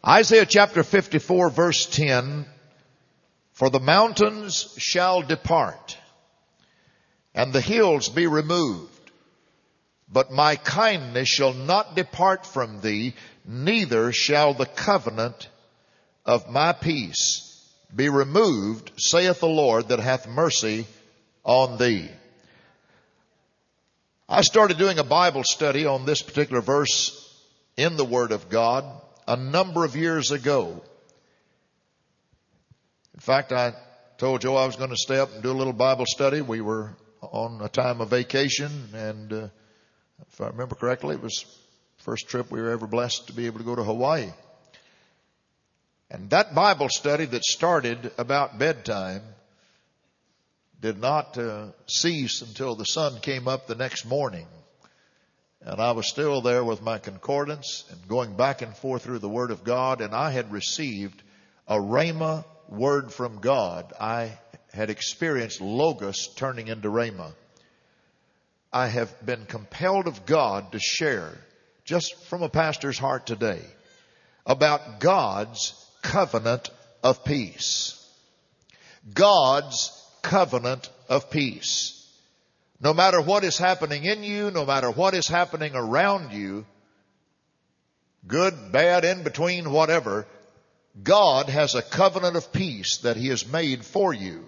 Isaiah chapter 54 verse 10, for the mountains shall depart and the hills be removed, but my kindness shall not depart from thee, neither shall the covenant of my peace be removed, saith the Lord that hath mercy on thee. I started doing a Bible study on this particular verse in the Word of God a number of years ago. In fact, I told Joe I was going to stay up and do a little Bible study. We were on a time of vacation, and if I remember correctly, it was the first trip we were ever blessed to be able to go to Hawaii. And that Bible study that started about bedtime did not cease until the sun came up the next morning. And I was still there with my concordance and going back and forth through the Word of God, and I had received a Rhema word from God. I had experienced Logos turning into Rhema. I have been compelled of God to share, just from a pastor's heart today, about God's covenant of peace. God's covenant of peace. No matter what is happening in you, no matter what is happening around you, good, bad, in between, whatever, God has a covenant of peace that He has made for you.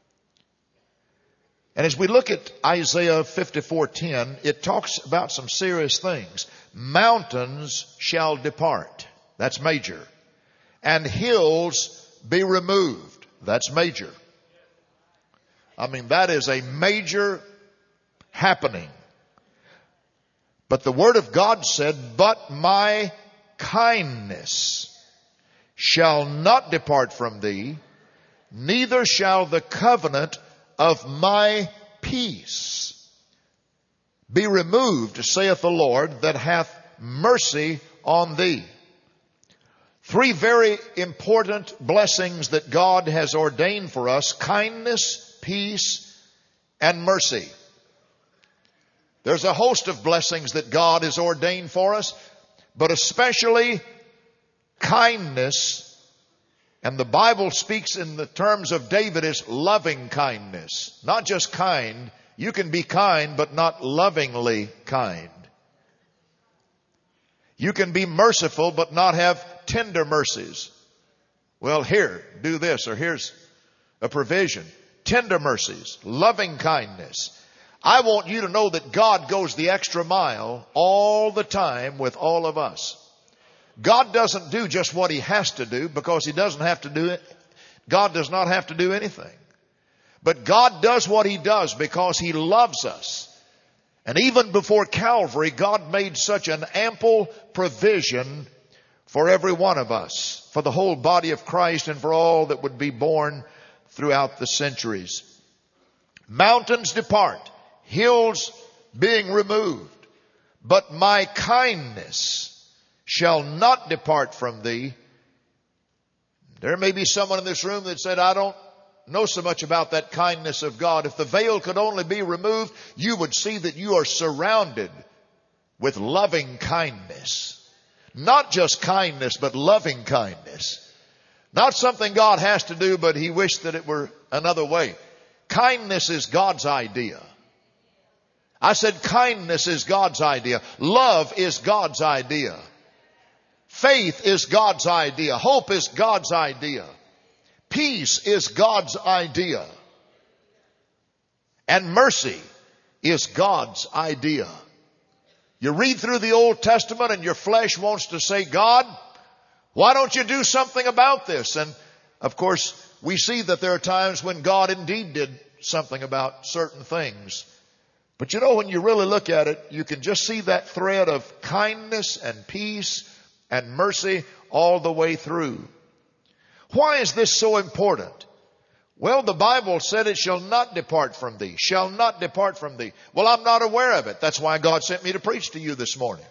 And as we look at Isaiah 54:10, it talks about some serious things. Mountains shall depart. That's major. And hills be removed. That's major. I mean, that is a major happening. But the Word of God said, but my kindness shall not depart from thee, neither shall the covenant of my peace be removed, saith the Lord, that hath mercy on thee. Three very important blessings that God has ordained for us: kindness, peace, and mercy. There's a host of blessings that God has ordained for us, but especially kindness. And the Bible speaks in the terms of David as loving kindness. Not just kind. You can be kind, but not lovingly kind. You can be merciful, but not have tender mercies. Well, here, do this, or here's a provision. Tender mercies, loving kindness. I want you to know that God goes the extra mile all the time with all of us. God doesn't do just what He has to do, because He doesn't have to do it. God does not have to do anything. But God does what He does because He loves us. And even before Calvary, God made such an ample provision for every one of us, for the whole body of Christ, and for all that would be born throughout the centuries. Mountains depart, hills being removed, but my kindness shall not depart from thee. There may be someone in this room that said, I don't know so much about that kindness of God. If the veil could only be removed, you would see that you are surrounded with loving kindness. Not just kindness, but loving kindness. Not something God has to do, but He wished that it were another way. Kindness is God's idea. I said kindness is God's idea. Love is God's idea. Faith is God's idea. Hope is God's idea. Peace is God's idea. And mercy is God's idea. You read through the Old Testament and your flesh wants to say, God, why don't you do something about this? And of course, we see that there are times when God indeed did something about certain things. But you know, when you really look at it, you can just see that thread of kindness and peace and mercy all the way through. Why is this so important? Well, the Bible said it shall not depart from thee, shall not depart from thee. Well, I'm not aware of it. That's why God sent me to preach to you this morning.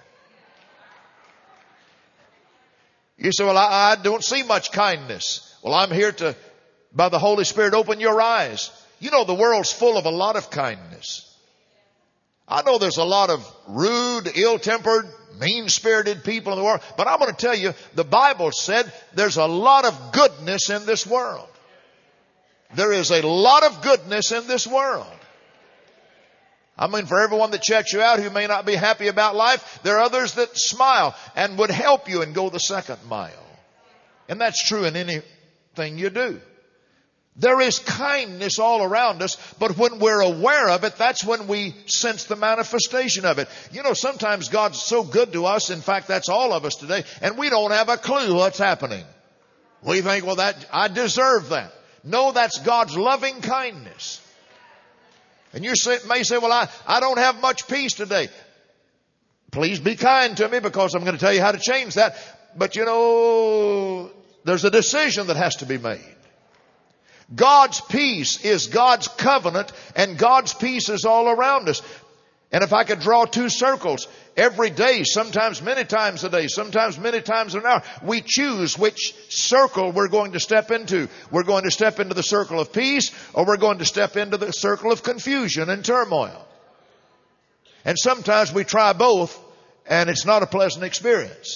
You say, well, I don't see much kindness. Well, I'm here to, by the Holy Spirit, open your eyes. You know, the world's full of a lot of kindness. I know there's a lot of rude, ill-tempered, mean-spirited people in the world, but I'm going to tell you, the Bible said there's a lot of goodness in this world. There is a lot of goodness in this world. I mean, for everyone that checks you out who may not be happy about life, there are others that smile and would help you and go the second mile. And that's true in anything you do. There is kindness all around us, but when we're aware of it, that's when we sense the manifestation of it. You know, sometimes God's so good to us, in fact, that's all of us today, and we don't have a clue what's happening. We think, well, I deserve that. No, that's God's loving kindness. And you may say, well, I don't have much peace today. Please be kind to me, because I'm going to tell you how to change that. But you know, there's a decision that has to be made. God's peace is God's covenant, and God's peace is all around us. And if I could draw two circles, every day, sometimes many times a day, sometimes many times an hour, we choose which circle we're going to step into. We're going to step into the circle of peace, or we're going to step into the circle of confusion and turmoil. And sometimes we try both, and it's not a pleasant experience.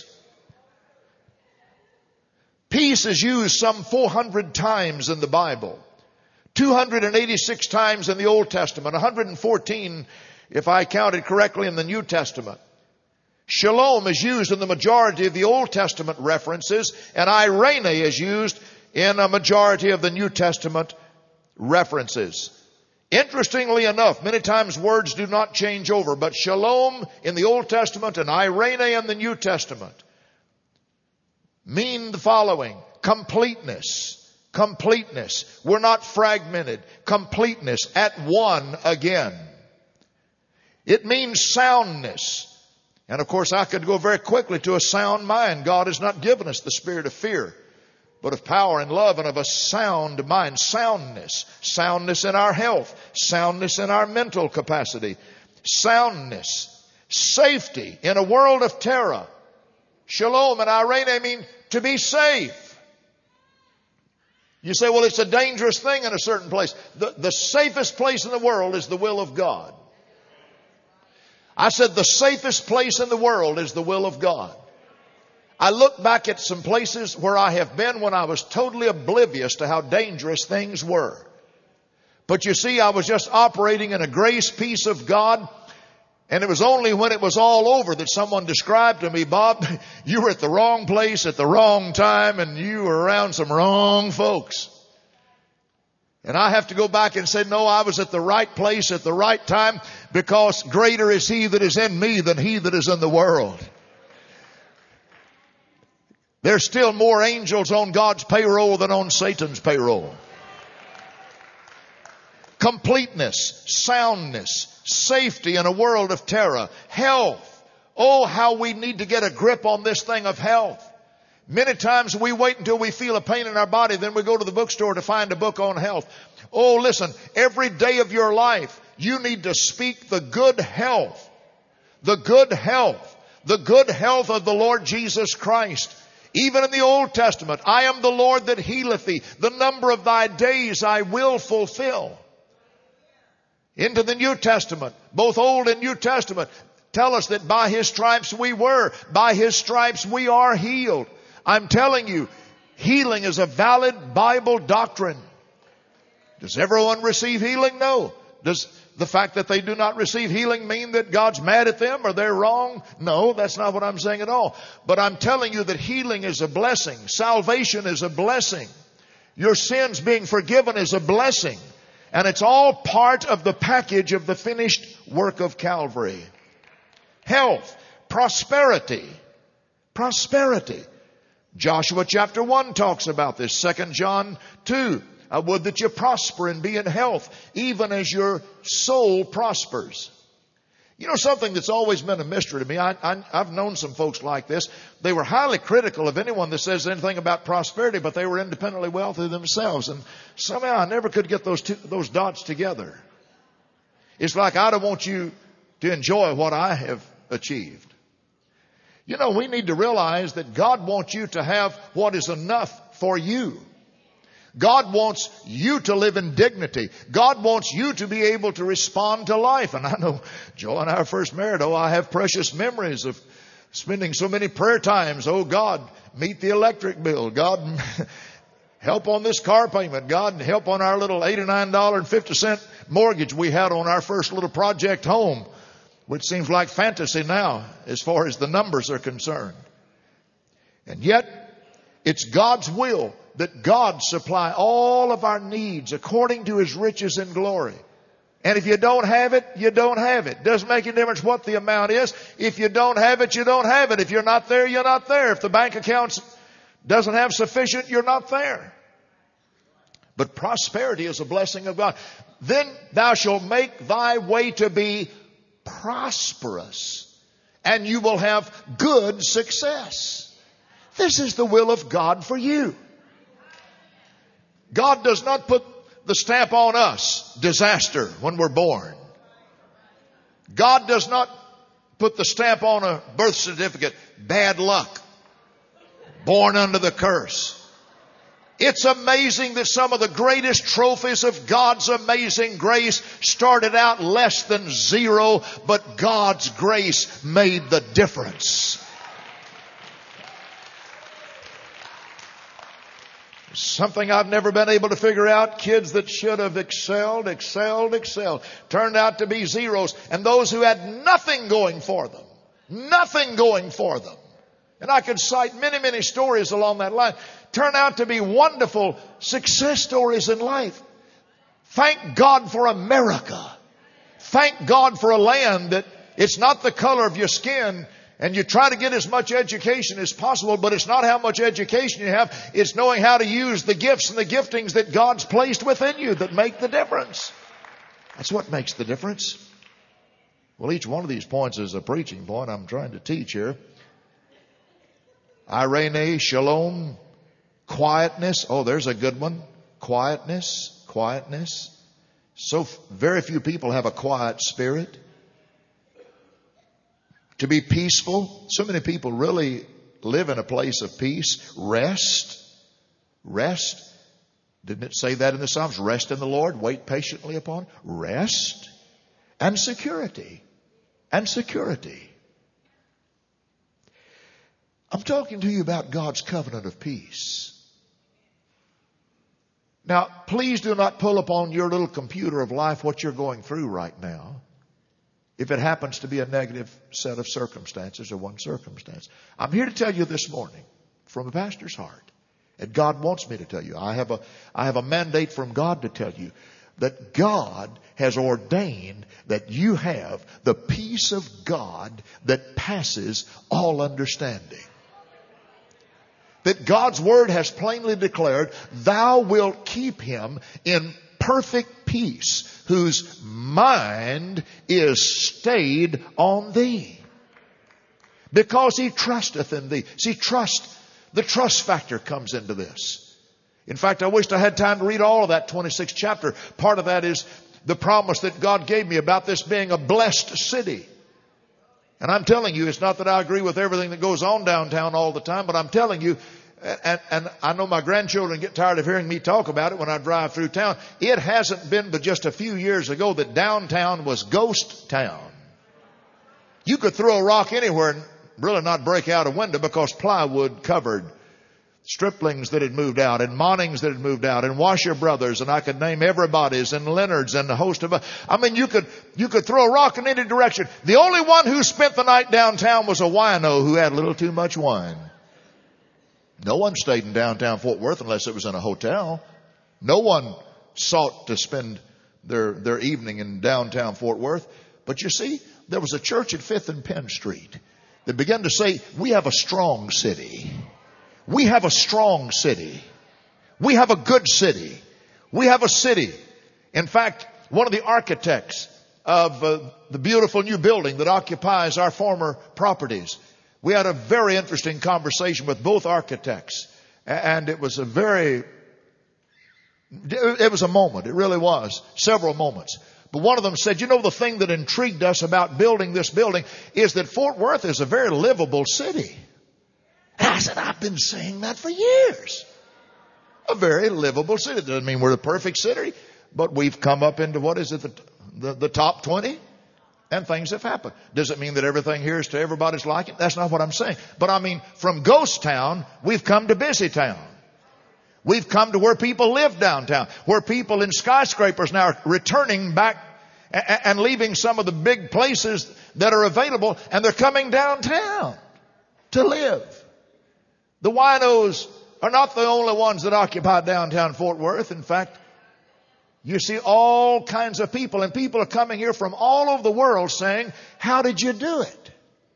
Peace is used some 400 times in the Bible. 286 times in the Old Testament. 114, if I counted correctly, in the New Testament. Shalom is used in the majority of the Old Testament references, and Irene is used in a majority of the New Testament references. Interestingly enough, many times words do not change over, but shalom in the Old Testament and Irene in the New Testament mean the following: completeness. Completeness. We're not fragmented. Completeness, at one again. It means soundness. And of course, I could go very quickly to a sound mind. God has not given us the spirit of fear, but of power and love and of a sound mind. Soundness. Soundness in our health. Soundness in our mental capacity. Soundness. Safety in a world of terror. Shalom and Irene mean to be safe. You say, well, it's a dangerous thing in a certain place. The safest place in the world is the will of God. I said the safest place in the world is the will of God. I look back at some places where I have been when I was totally oblivious to how dangerous things were. But you see, I was just operating in a grace peace of God. And it was only when it was all over that someone described to me, Bob, you were at the wrong place at the wrong time, and you were around some wrong folks. And I have to go back and say, no, I was at the right place at the right time, because greater is He that is in me than he that is in the world. There's still more angels on God's payroll than on Satan's payroll. Completeness, soundness, safety in a world of terror, health. Oh, how we need to get a grip on this thing of health. Many times we wait until we feel a pain in our body, then we go to the bookstore to find a book on health. Oh, listen, every day of your life, you need to speak the good health. The good health. The good health of the Lord Jesus Christ. Even in the Old Testament, I am the Lord that healeth thee. The number of thy days I will fulfill. Into the New Testament, both Old and New Testament, tell us that by His stripes we were, by His stripes we are healed. I'm telling you, healing is a valid Bible doctrine. Does everyone receive healing? No. Does the fact that they do not receive healing mean that God's mad at them or they're wrong? No, that's not what I'm saying at all. But I'm telling you that healing is a blessing. Salvation is a blessing. Your sins being forgiven is a blessing. And it's all part of the package of the finished work of Calvary. Health, prosperity, prosperity. Joshua chapter 1 talks about this. 2 John 2. I would that you prosper and be in health, even as your soul prospers. You know, something that's always been a mystery to me. I've known some folks like this. They were highly critical of anyone that says anything about prosperity, but they were independently wealthy themselves. And somehow I never could get those dots together. It's like I don't want you to enjoy what I have achieved. You know, we need to realize that God wants you to have what is enough for you. God wants you to live in dignity. God wants you to be able to respond to life. And I know Joe and I are first married. Oh, I have precious memories of spending so many prayer times. Oh, God, meet the electric bill. God, help on this car payment. God, help on our little $89.50 mortgage we had on our first little project home, which seems like fantasy now as far as the numbers are concerned. And yet, it's God's will that God supply all of our needs according to His riches and glory. And if you don't have it, you don't have it. Doesn't make any difference what the amount is. If you don't have it, you don't have it. If you're not there, you're not there. If the bank account doesn't have sufficient, you're not there. But prosperity is a blessing of God. Then thou shalt make thy way to be prosperous, and you will have good success. This is the will of God for you. God does not put the stamp on us, disaster, when we're born. God does not put the stamp on a birth certificate, bad luck, born under the curse. It's amazing that some of the greatest trophies of God's amazing grace started out less than zero, but God's grace made the difference. Something I've never been able to figure out. Kids that should have excelled, turned out to be zeros. And those who had nothing going for them. And I could cite many, many stories along that line. Turn out to be wonderful success stories in life. Thank God for America. Thank God for a land that it's not the color of your skin. And you try to get as much education as possible, but it's not how much education you have. It's knowing how to use the gifts and the giftings that God's placed within you that make the difference. That's what makes the difference. Well, each one of these points is a preaching point I'm trying to teach here. Irene, shalom, quietness. Oh, there's a good one. Quietness. So very few people have a quiet spirit. To be peaceful. So many people really live in a place of peace. Rest. Didn't it say that in the Psalms? Rest in the Lord. Wait patiently upon. Rest. And security. I'm talking to you about God's covenant of peace. Now, please do not pull up on your little computer of life what you're going through right now. If it happens to be a negative set of circumstances or one circumstance. I'm here to tell you this morning from a pastor's heart. And God wants me to tell you. I have a mandate from God to tell you that God has ordained that you have the peace of God that passes all understanding. That God's word has plainly declared, thou wilt keep him in perfect peace, whose mind is stayed on thee, because he trusteth in thee. See, the trust factor comes into this. In fact, I wished I had time to read all of that 26th chapter. Part of that is the promise that God gave me about this being a blessed city. And I'm telling you, it's not that I agree with everything that goes on downtown all the time, but I'm telling you, and I know my grandchildren get tired of hearing me talk about it when I drive through town. It hasn't been but just a few years ago that downtown was ghost town. You could throw a rock anywhere and really not break out a window because plywood covered. Striplings that had moved out, and Monnings that had moved out, and Washer Brothers, and I could name everybody's, and Leonard's, and a host of. You could throw a rock in any direction. The only one who spent the night downtown was a wino who had a little too much wine. No one stayed in downtown Fort Worth unless it was in a hotel. No one sought to spend their evening in downtown Fort Worth. But you see, there was a church at 5th and Penn Street that began to say, we have a strong city. We have a strong city. We have a good city. We have a city. In fact, one of the architects of the beautiful new building that occupies our former properties, we had a very interesting conversation with both architects. And it was a moment. It really was. Several moments. But one of them said, the thing that intrigued us about building this building is that Fort Worth is a very livable city. And I said, I've been saying that for years. a very livable city. Doesn't mean we're the perfect city, but we've come up into, what is it, the top 20? And things have happened. Does it mean that everything here is to everybody's liking? That's not what I'm saying. But I mean, from ghost town, we've come to busy town. We've come to where people live downtown, where people in skyscrapers now are returning back and leaving some of the big places that are available, and they're coming downtown to live. The winos are not the only ones that occupy downtown Fort Worth. In fact, you see all kinds of people, and people are coming here from all over the world saying, how did you do it?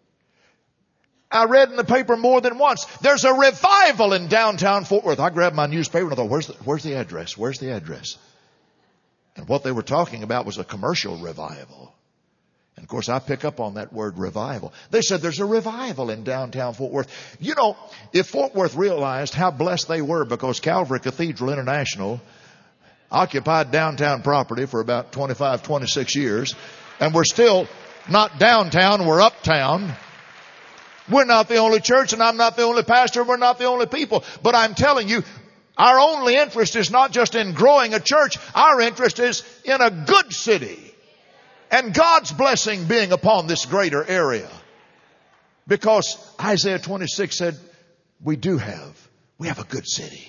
I read in the paper more than once, there's a revival in downtown Fort Worth. I grabbed my newspaper and I thought, where's the address? Where's the address? And what they were talking about was a commercial revival. And of course, I pick up on that word revival. They said there's a revival in downtown Fort Worth. You know, if Fort Worth realized how blessed they were because Calvary Cathedral International occupied downtown property for about 25, 26 years, and we're still not downtown, we're uptown. We're not the only church, and I'm not the only pastor, we're not the only people. But I'm telling you, our only interest is not just in growing a church. Our interest is in a good city. And God's blessing being upon this greater area. Because Isaiah 26 said, we have a good city.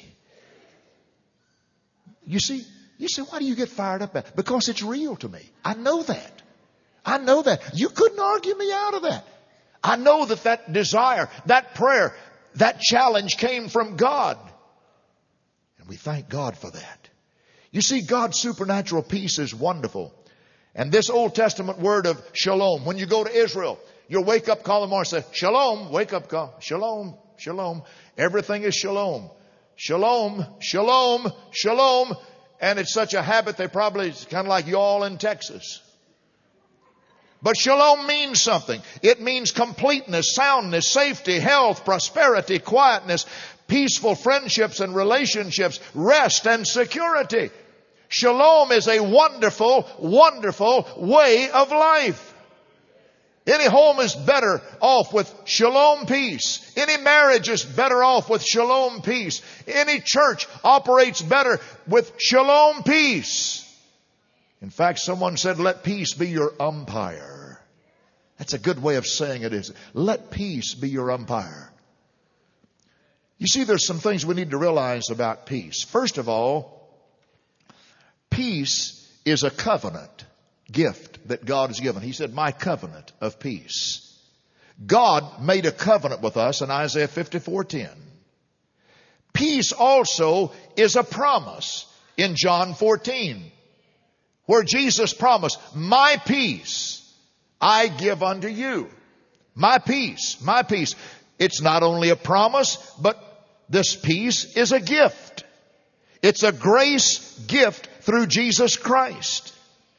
You see, why do you get fired up about it? Because it's real to me. I know that. You couldn't argue me out of that. I know that desire, that prayer, that challenge came from God. And we thank God for that. You see, God's supernatural peace is wonderful. And this Old Testament word of shalom, when you go to Israel, your wake up call in the morning, say, shalom, wake up call, shalom, shalom. Everything is shalom. Shalom, shalom, shalom. And it's such a habit, it's kind of like y'all in Texas. But shalom means something. It means completeness, soundness, safety, health, prosperity, quietness, peaceful friendships and relationships, rest and security. Shalom is a wonderful, wonderful way of life. Any home is better off with shalom peace. Any marriage is better off with shalom peace. Any church operates better with shalom peace. In fact, someone said, let peace be your umpire. That's a good way of saying it, is let peace be your umpire. You see, there's some things we need to realize about peace. First of all, peace is a covenant gift that God has given. He said, my covenant of peace. God made a covenant with us in Isaiah 54:10. Peace also is a promise in John 14, where Jesus promised, my peace I give unto you. My peace, my peace. It's not only a promise, but this peace is a gift. It's a grace gift through Jesus Christ.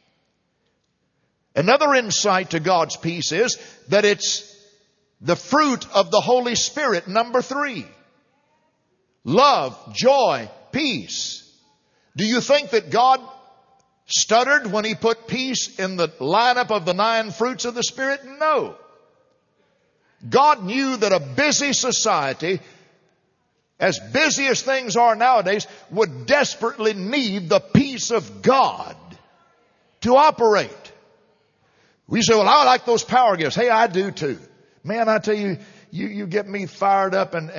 Another insight to God's peace is that it's the fruit of the Holy Spirit, number 3. Love, joy, peace. Do you think that God stuttered when He put peace in the lineup of the 9 fruits of the Spirit? No. God knew that a busy society, as busy as things are nowadays, would desperately need the peace of God to operate. We say, well, I like those power gifts. Hey, I do too. Man, I tell you, you get me fired up, and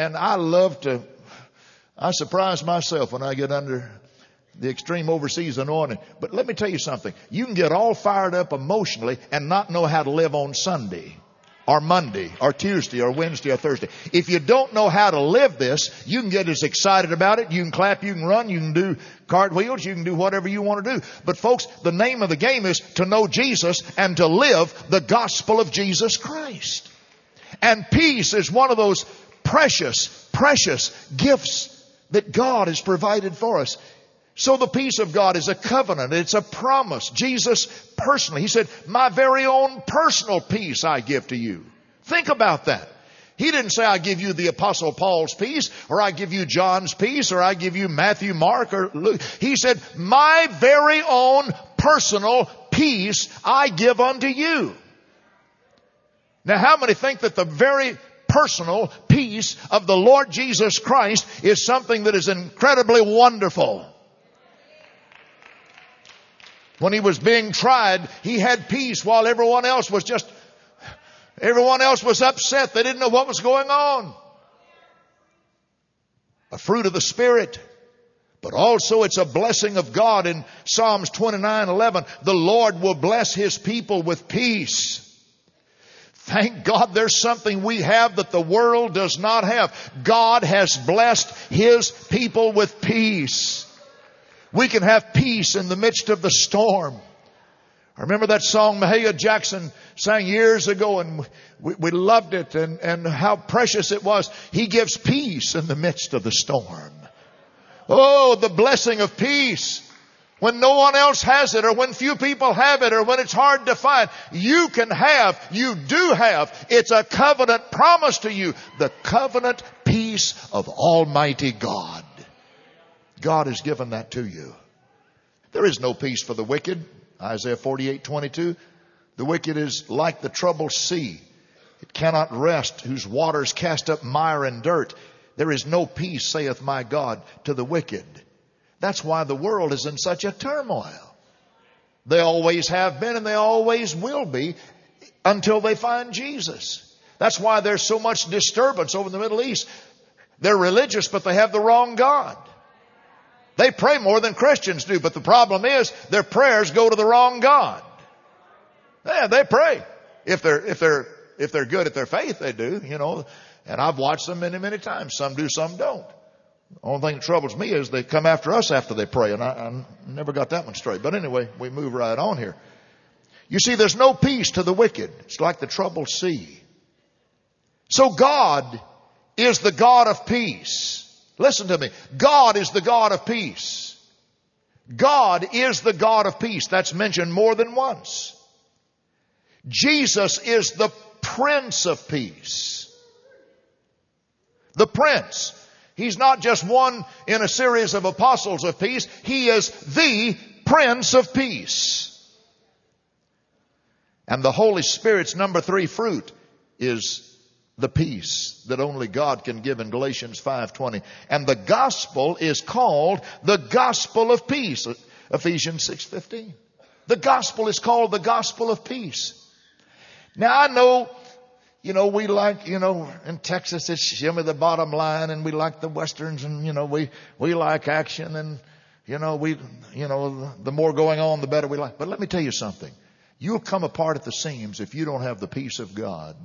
I surprise myself when I get under the extreme overseas anointing. But let me tell you something. You can get all fired up emotionally and not know how to live on Sunday or Monday or Tuesday or Wednesday or Thursday. If you don't know how to live this, you can get as excited about it. You can clap, you can run, you can do cartwheels, you can do whatever you want to do. But folks, the name of the game is to know Jesus and to live the gospel of Jesus Christ. And peace is one of those precious, precious gifts that God has provided for us. So the peace of God is a covenant. It's a promise. Jesus personally, He said, my very own personal peace I give to you. Think about that. He didn't say, I give you the Apostle Paul's peace, or I give you John's peace, or I give you Matthew, Mark, or Luke. He said, my very own personal peace I give unto you. Now, how many think that the very personal peace of the Lord Jesus Christ is something that is incredibly wonderful. When he was being tried, he had peace while everyone else was upset. They didn't know what was going on. A fruit of the Spirit. But also it's a blessing of God. In Psalms 29:11, the Lord will bless His people with peace. Thank God there's something we have that the world does not have. God has blessed His people with peace. We can have peace in the midst of the storm. I remember that song Mahalia Jackson sang years ago, and we loved it, and how precious it was. He gives peace in the midst of the storm. Oh, the blessing of peace. When no one else has it, or when few people have it, or when it's hard to find, you do have. It's a covenant promise to you. The covenant peace of Almighty God. God has given that to you. There is no peace for the wicked. Isaiah 48:22. The wicked is like the troubled sea. It cannot rest, whose waters cast up mire and dirt. There is no peace, saith my God, to the wicked. That's why the world is in such a turmoil. They always have been and they always will be until they find Jesus. That's why there's so much disturbance over in the Middle East. They're religious, but they have the wrong God. They pray more than Christians do, but the problem is their prayers go to the wrong God. Yeah, they pray. If they're good at their faith, they do, And I've watched them many, many times. Some do, some don't. The only thing that troubles me is they come after us after they pray, and I never got that one straight. But anyway, we move right on here. You see, there's no peace to the wicked. It's like the troubled sea. So God is the God of peace. Listen to me. God is the God of peace. God is the God of peace. That's mentioned more than once. Jesus is the Prince of Peace. The Prince. He's not just one in a series of apostles of peace. He is the Prince of Peace. And the Holy Spirit's number 3 fruit is the peace that only God can give in Galatians 5:20. And the gospel is called the gospel of peace. Ephesians 6:15. The gospel is called the gospel of peace. Now I know, we like, in Texas it's show me the bottom line, and we like the westerns, and we like action, and the more going on the better we like. But let me tell you something. You'll come apart at the seams if you don't have the peace of God.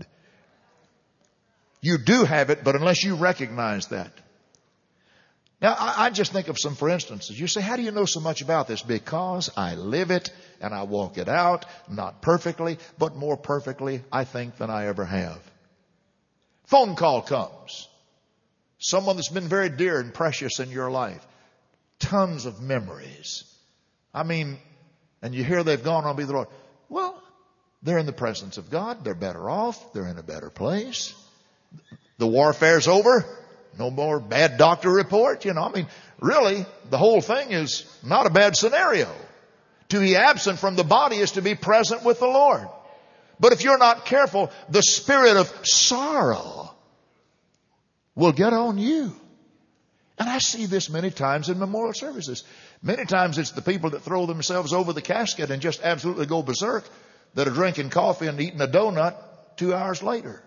You do have it, but unless you recognize that. Now, I just think of some for instances. You say, how do you know so much about this? Because I live it and I walk it out, not perfectly, but more perfectly, I think, than I ever have. Phone call comes. Someone that's been very dear and precious in your life. Tons of memories. And you hear they've gone on to be the Lord. Well, they're in the presence of God. They're better off. They're in a better place. The warfare's over. No more bad doctor report. Really, the whole thing is not a bad scenario. To be absent from the body is to be present with the Lord. But if you're not careful, the spirit of sorrow will get on you. And I see this many times in memorial services. Many times it's the people that throw themselves over the casket and just absolutely go berserk that are drinking coffee and eating a donut 2 hours later.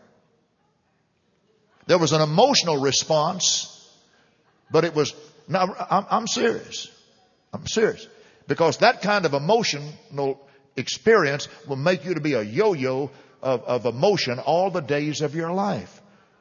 There was an emotional response, but it was, now I'm serious. I'm serious. Because that kind of emotional experience will make you to be a yo-yo of emotion all the days of your life.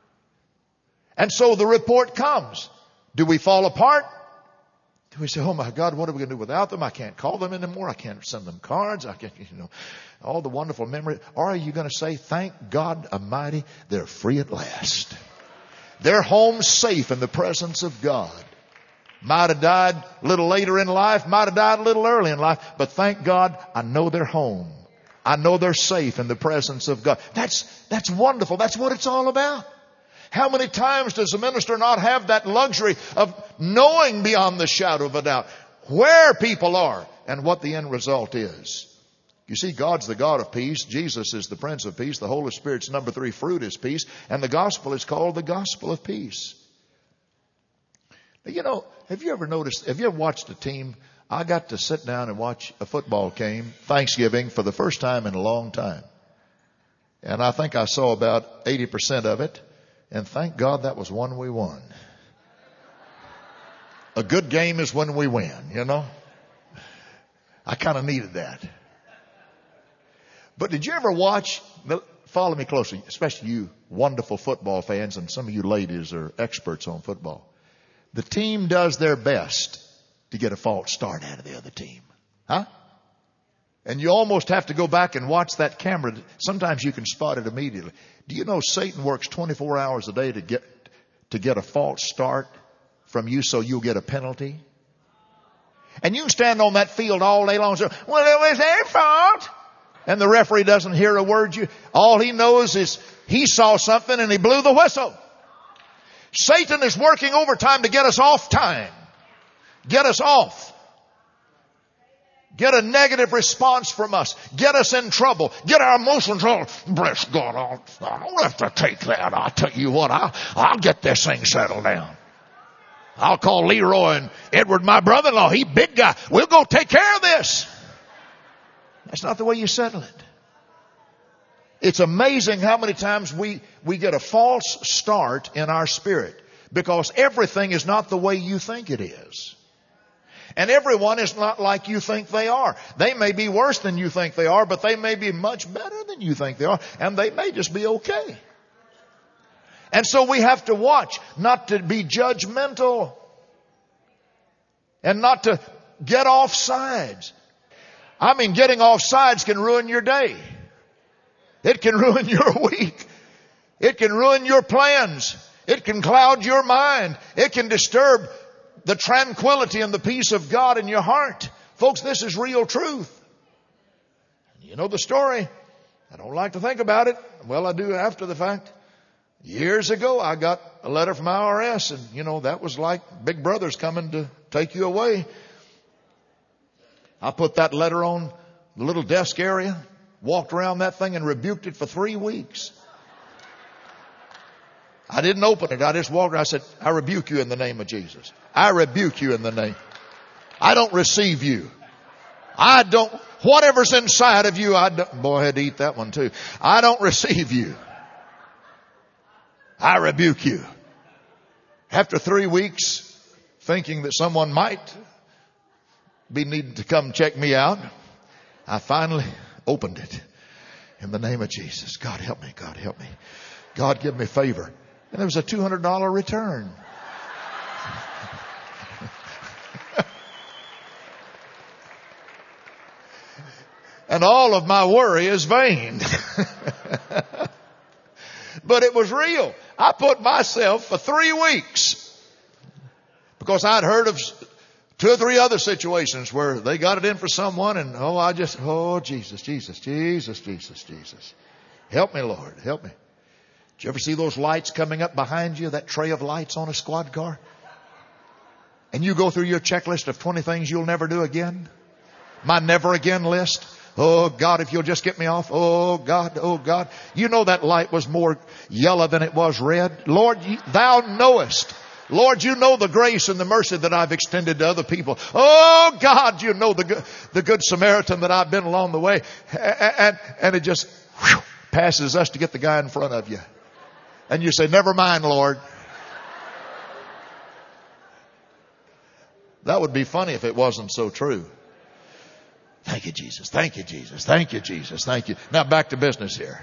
And so the report comes. Do we fall apart? Do we say, oh my God, what are we going to do without them? I can't call them anymore. I can't send them cards. I can't, all the wonderful memories. Or are you going to say, thank God Almighty, they're free at last. They're home safe in the presence of God. Might have died a little later in life, might have died a little early in life, but thank God I know they're home. I know they're safe in the presence of God. That's wonderful. That's what it's all about. How many times does a minister not have that luxury of knowing beyond the shadow of a doubt where people are and what the end result is? You see, God's the God of peace. Jesus is the Prince of Peace. The Holy Spirit's number 3 fruit is peace. And the gospel is called the gospel of peace. Now, you know, have you ever watched a team? I got to sit down and watch a football game, Thanksgiving, for the first time in a long time. And I think I saw about 80% of it. And thank God that was one we won. A good game is when we win, you know. I kind of needed that. But did you ever watch, follow me closely, especially you wonderful football fans, and some of you ladies are experts on football. The team does their best to get a false start out of the other team. Huh? And you almost have to go back and watch that camera. Sometimes you can spot it immediately. Do you know Satan works 24 hours a day to get a false start from you so you'll get a penalty? And you can stand on that field all day long and say, well, it was their fault. And the referee doesn't hear a word. All he knows is he saw something and he blew the whistle. Satan is working overtime to get us off time. Get us off. Get a negative response from us. Get us in trouble. Get our emotions all, bless God, I don't have to take that. I'll tell you what, I'll get this thing settled down. I'll call Leroy and Edward, my brother-in-law. He big guy. We'll go take care of this. That's not the way you settle it. It's amazing how many times we get a false start in our spirit because everything is not the way you think it is. And everyone is not like you think they are. They may be worse than you think they are, but they may be much better than you think they are, and they may just be okay. And so we have to watch not to be judgmental and not to get off sides. I mean, getting off sides can ruin your day. It can ruin your week. It can ruin your plans. It can cloud your mind. It can disturb the tranquility and the peace of God in your heart. Folks, this is real truth. You know the story. I don't like to think about it. Well, I do after the fact. Years ago, I got a letter from IRS, and, you know, that was like Big Brother's coming to take you away. I put that letter on the little desk area, walked around that thing and rebuked it for 3 weeks. I didn't open it. I just walked around. I said, I rebuke you in the name of Jesus. I rebuke you in the name. I don't receive you. I don't, whatever's inside of you, boy, I had to eat that one too. I don't receive you. I rebuke you. After 3 weeks, thinking that someone might be needing to come check me out, I finally opened it in the name of Jesus. God help me. God help me. God give me favor. And there was a $200 return. And all of my worry is vain. But it was real. I put myself for 3 weeks because I'd heard of 2 or 3 other situations where they got it in for someone and Jesus, Jesus, Jesus, Jesus, Jesus. Help me, Lord. Help me. Did you ever see those lights coming up behind you, that tray of lights on a squad car? And you go through your checklist of 20 things you'll never do again? My never again list. Oh God, if you'll just get me off. Oh God, oh God. You know that light was more yellow than it was red. Lord, thou knowest. Lord, you know the grace and the mercy that I've extended to other people. Oh God, you know the good Samaritan that I've been along the way. And it just passes us to get the guy in front of you. And you say, never mind, Lord. That would be funny if it wasn't so true. Thank you, Jesus. Thank you, Jesus. Thank you, Jesus. Thank you. Now back to business here.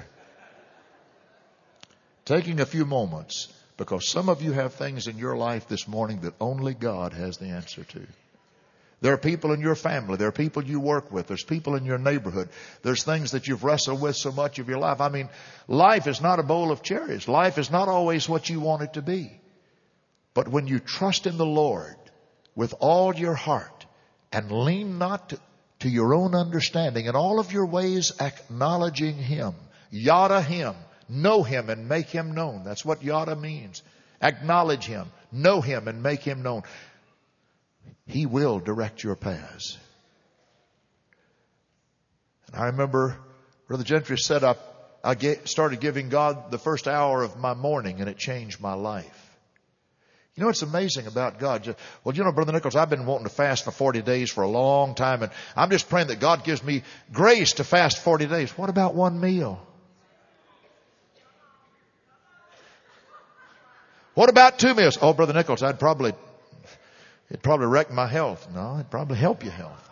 Taking a few moments, because some of you have things in your life this morning that only God has the answer to. There are people in your family. There are people you work with. There's people in your neighborhood. There's things that you've wrestled with so much of your life. I mean, life is not a bowl of cherries. Life is not always what you want it to be. But when you trust in the Lord with all your heart and lean not to your own understanding, in all of your ways acknowledging Him, yada Him, know Him and make Him known. That's what yada means. Acknowledge Him, know Him and make Him known. He will direct your paths. And I remember Brother Gentry said I started giving God the first hour of my morning, and it changed my life. You know what's amazing about God? Well, you know, Brother Nichols, I've been wanting to fast for 40 days for a long time, and I'm just praying that God gives me grace to fast 40 days. What about one meal? What about 2 meals? Oh, Brother Nichols, it'd probably wreck my health. No, it'd probably help your health.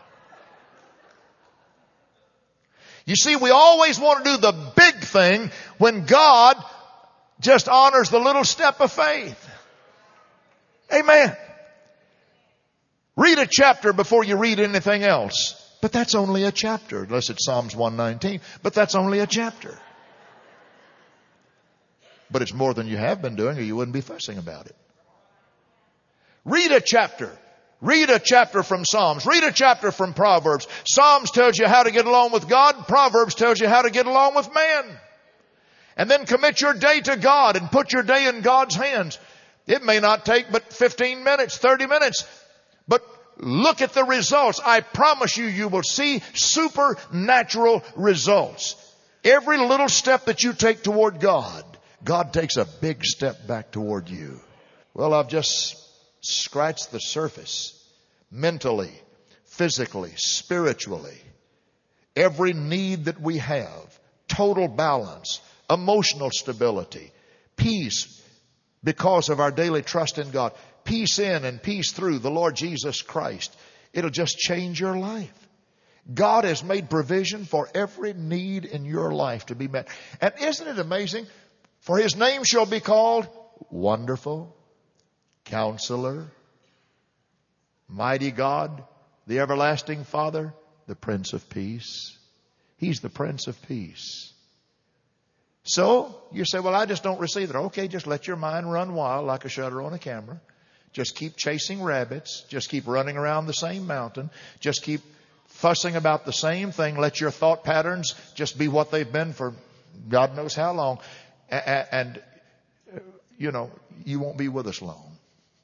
You see, we always want to do the big thing when God just honors the little step of faith. Amen. Read a chapter before you read anything else. But that's only a chapter, unless it's Psalms 119. But that's only a chapter. But it's more than you have been doing, or you wouldn't be fussing about it. Read a chapter. Read a chapter from Psalms. Read a chapter from Proverbs. Psalms tells you how to get along with God. Proverbs tells you how to get along with man. And then commit your day to God and put your day in God's hands. It may not take but 15 minutes, 30 minutes. But look at the results. I promise you, you will see supernatural results. Every little step that you take toward God, God takes a big step back toward you. Well, I've just scratched the surface. Mentally, physically, spiritually. Every need that we have. Total balance. Emotional stability. Peace. Because of our daily trust in God. Peace in and peace through the Lord Jesus Christ. It'll just change your life. God has made provision for every need in your life to be met. And isn't it amazing? For His name shall be called Wonderful, Counselor, Mighty God, the Everlasting Father, the Prince of Peace. He's the Prince of Peace. So, you say, well, I just don't receive it. Okay, just let your mind run wild like a shutter on a camera. Just keep chasing rabbits. Just keep running around the same mountain. Just keep fussing about the same thing. Let your thought patterns just be what they've been for God knows how long. And you know, you won't be with us long.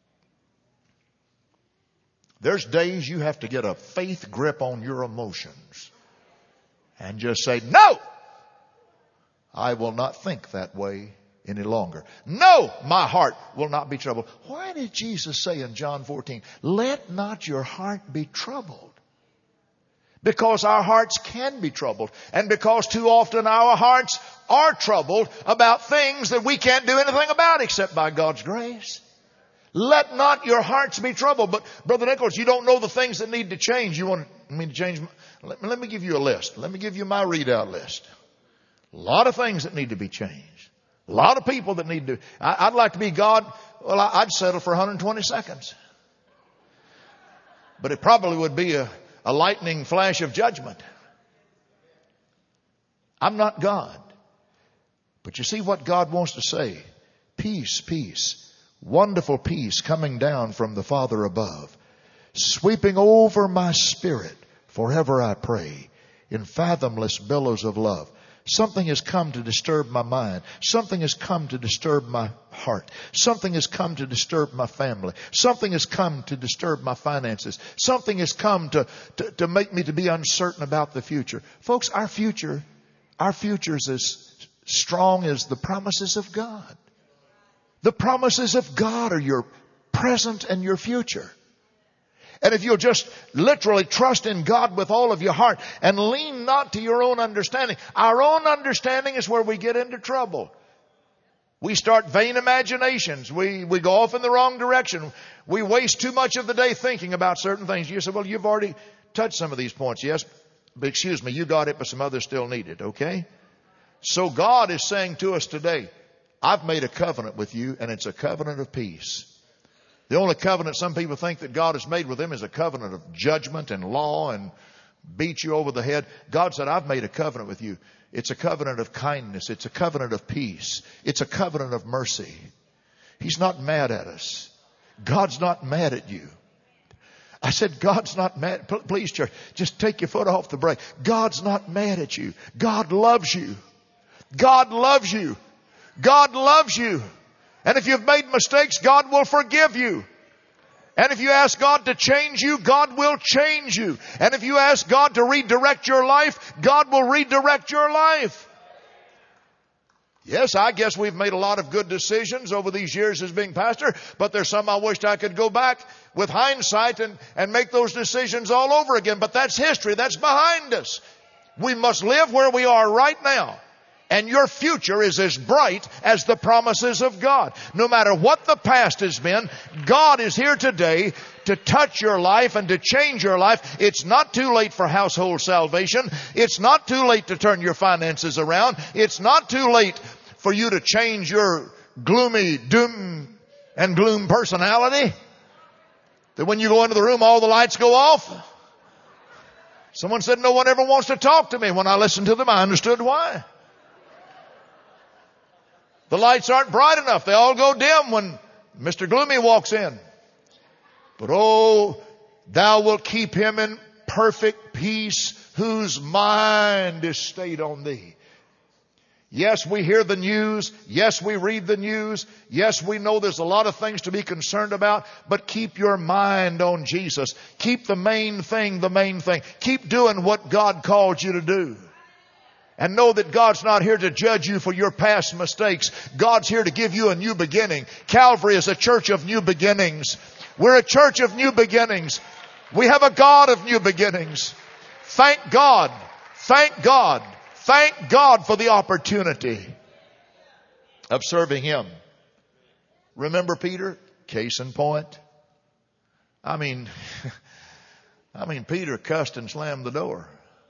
There's days you have to get a faith grip on your emotions and just say, no! I will not think that way any longer. No, my heart will not be troubled. Why did Jesus say in John 14, let not your heart be troubled? Because our hearts can be troubled. And because too often our hearts are troubled about things that we can't do anything about except by God's grace. Let not your hearts be troubled. But Brother Nichols, you don't know the things that need to change. You want me to change? Let me give you a list. Let me give you my readout list. A lot of things that need to be changed. A lot of people that need to. I'd like to be God. Well, I'd settle for 120 seconds. But it probably would be a lightning flash of judgment. I'm not God. But you see what God wants to say. Peace, peace. Wonderful peace coming down from the Father above. Sweeping over my spirit forever I pray. In fathomless billows of love. Something has come to disturb my mind. Something has come to disturb my heart. Something has come to disturb my family. Something has come to disturb my finances. Something has come to make me to be uncertain about the future. Folks, our future is as strong as the promises of God. The promises of God are your present and your future. And if you'll just literally trust in God with all of your heart and lean not to your own understanding. Our own understanding is where we get into trouble. We start vain imaginations. We go off in the wrong direction. We waste too much of the day thinking about certain things. You say, well, you've already touched some of these points. Yes, but excuse me, you got it, but some others still need it, okay? So God is saying to us today, I've made a covenant with you, and it's a covenant of peace. The only covenant some people think that God has made with them is a covenant of judgment and law and beat you over the head. God said, I've made a covenant with you. It's a covenant of kindness. It's a covenant of peace. It's a covenant of mercy. He's not mad at us. God's not mad at you. I said, God's not mad. Please, church, just take your foot off the brake. God's not mad at you. God loves you. God loves you. God loves you. And if you've made mistakes, God will forgive you. And if you ask God to change you, God will change you. And if you ask God to redirect your life, God will redirect your life. Yes, I guess we've made a lot of good decisions over these years as being pastor, but there's some I wished I could go back with hindsight and make those decisions all over again. But that's history. That's behind us. We must live where we are right now. And your future is as bright as the promises of God. No matter what the past has been, God is here today to touch your life and to change your life. It's not too late for household salvation. It's not too late to turn your finances around. It's not too late for you to change your gloomy, doom and gloom personality. That when you go into the room, all the lights go off. Someone said, no one ever wants to talk to me. When I listened to them, I understood why. The lights aren't bright enough. They all go dim when Mr. Gloomy walks in. But oh, thou wilt keep him in perfect peace whose mind is stayed on thee. Yes, we hear the news. Yes, we read the news. Yes, we know there's a lot of things to be concerned about, but keep your mind on Jesus. Keep the main thing the main thing. Keep doing what God called you to do. And know that God's not here to judge you for your past mistakes. God's here to give you a new beginning. Calvary is a church of new beginnings. We're a church of new beginnings. We have a God of new beginnings. Thank God. Thank God. Thank God for the opportunity of serving Him. Remember Peter? Case in point. I mean, Peter cussed and slammed the door.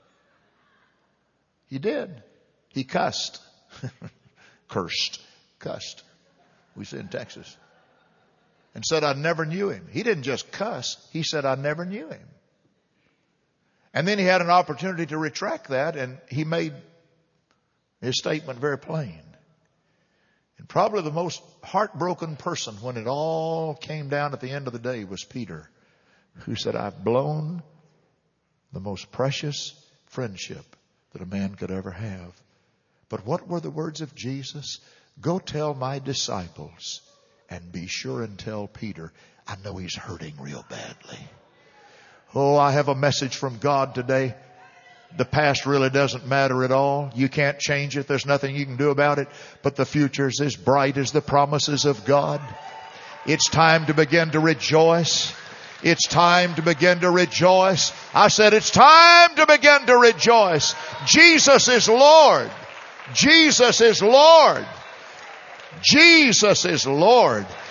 He did. He cussed. Cursed. Cussed. We say in Texas. And said, I never knew him. He didn't just cuss. He said, I never knew him. And then he had an opportunity to retract that, and he made his statement very plain. And probably the most heartbroken person when it all came down at the end of the day was Peter, who said, I've blown the most precious friendship that a man could ever have. But what were the words of Jesus? Go tell my disciples, and be sure and tell Peter, I know he's hurting real badly. Oh, I have a message from God today. The past really doesn't matter at all. You can't change it. There's nothing you can do about it. But the future's as bright as the promises of God. It's time to begin to rejoice. It's time to begin to rejoice. I said it's time to begin to rejoice. Jesus is Lord. Jesus is Lord. Jesus is Lord.